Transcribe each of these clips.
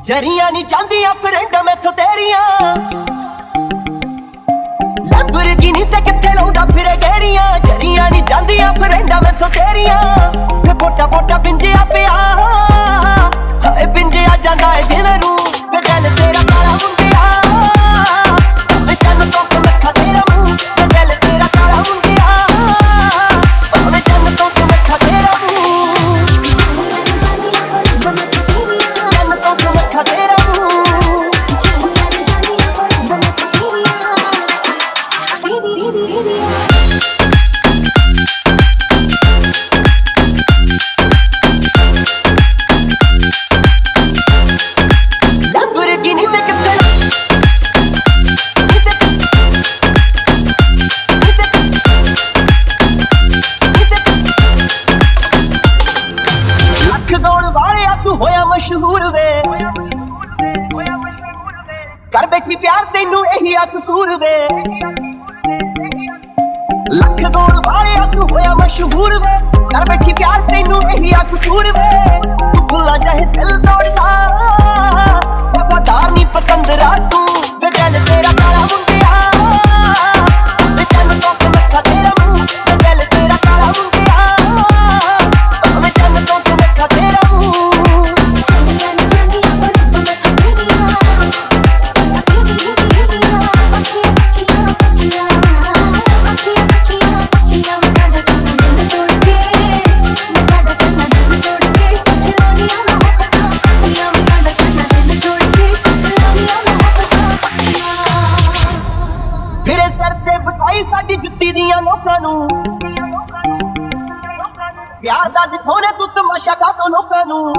ਜਰੀਆਂ ਨਹੀਂ ਜਾਂਦੀਆਂ ਫਰੈਂਡਾਂ ਮੈਥੋਂ ਤੇਰੀਆਂ ਲੈਂਬਰਗਿਨੀ ਤੇ ਕਿੱਥੇ ਲਾਉਂਦਾ ਫਿਰੇ ਗੇੜੀਆਂ ਜਰੀਆਂ ਨਹੀਂ ਜਾਂਦੀਆਂ ਫਰੈਂਡਾਂ ਮੈਥੋਂ ਤੇਰੀਆਂ ਫੇ ਬੋਟਾ ਬੋਟਾ ਪਿੰਜਿਆ ਪਿਆ ਹਾਏ ਪਿੰਜਿਆ ਜਾਂਦਾ ਏ ਜਿਵੇਂ ਰੂ ਵੇ ਦਿਲ ਤੇਰਾ ਕਾਲਾ ਮੁੰਡਿਆ ਵੇ ਜਨ ਤੋਂ ਸਮੱਖਾ ਤੇਰਾ ਮੂੰਹ ਵੇ ਦਿਲ ਤੇਰਾ ਕਾਲਾ ਮੁੰਡਿਆ ਵੇ ਜਨ ਤੋਂ ਸਮੱਖਾ ਤੇਰਾ ਮੂੰਹ ਜਨ ਤੋਂ ਸਮੱਖਾ ਤੇਰਾ ਹੋਇਆ ਮਸ਼ਹੂਰ ਵੇ ਕਰ ਬੈਠੀ ਪਿਆਰ ਤੈਨੂੰ ਇਹੀ ਆ ਕਸੂਰ ਵੇ ਲੱਖ ਗਾਉਣ ਵਾਲਿਆ ਤੂੰ ਹੋਇਆ ਮਸ਼ਹੂਰ ਵੇ ਕਰ ਬੈਠੀ ਪਿਆਰ ਤੈਨੂੰ ਇਹੀ ਆ ਕਸੂਰ ਵੇ ਤੂੰ ਭੁੱਲਾ ਜਾਏ ਦਿਲ ਤੋੜਦਾ ਵਫਾਦਾਰ ਨਹੀਂ ਪਤੰਦਰਾ ਤੂੰ ਵੇ ਦਿਲ ਤੇਰਾ ਕਾਲਾ ਮੁੰਡਿਆ ਵੇ ਜਨ ਤੋਂ ਸਮੱਖਾ ਤੇਰਾ ਮੂੰਹ ਵੇ ਦਿਲ ਤੇਰਾ ਕਾਲਾ ਮੁੰਡਿਆ ਵੇ ਜਨ ਤੋਂ ਸਮੱਖਾ ਤੇਰਾ ਮੂੰਹ ਸਾਡੀ ਜੁੱਤੀ ਦੀਆਂ ਲੋਕਾਂ ਨੂੰ ਪਿਆਰ ਦਾ ਦਿਖਾਉਣੇ ਤੂੰ ਤਮਾਸ਼ਾ ਕਾਤੋਂ ਲੋਕਾਂ ਨੂੰ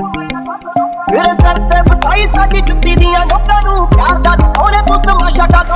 ਮੇਰੇ ਸਰ ਤੇ ਬਿਠਾਈ ਸਾਡੀ ਜੁੱਤੀ ਦੀਆਂ ਲੋਕਾਂ ਨੂੰ ਪਿਆਰ ਦਾ ਦਿਖਾਉਣੇ ਤੂੰ ਤਮਾਸ਼ਾ ਕਾਤੋਂ